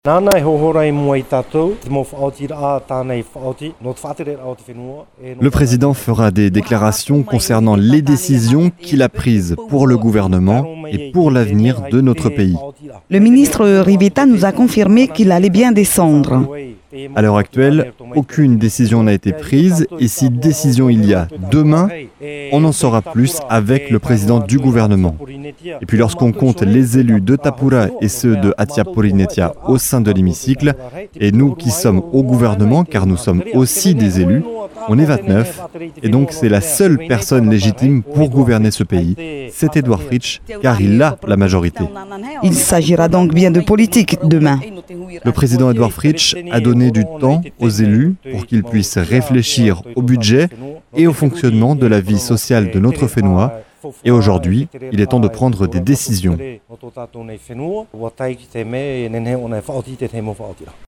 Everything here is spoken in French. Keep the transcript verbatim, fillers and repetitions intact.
Le président fera des déclarations concernant les décisions qu'il a prises pour le gouvernement et pour l'avenir de notre pays. Le ministre Rivetta nous a confirmé qu'il allait bien descendre. À l'heure actuelle, aucune décision n'a été prise et si décision il y a demain, on en saura plus avec le président du gouvernement. Et puis lorsqu'on compte les élus de Tapura et ceux de Hatipurinetia au sein de l'hémicycle, et nous qui sommes au gouvernement, car nous sommes aussi des élus, on est vingt-neuf, et donc c'est la seule personne légitime pour gouverner ce pays, c'est Edouard Fritsch, car il a la majorité. Il s'agira donc bien de politique demain. Le président Edouard Fritsch a donné du temps aux élus pour qu'ils puissent réfléchir au budget et au fonctionnement de la vie sociale de notre Fénois. Et aujourd'hui, il est temps de prendre des décisions.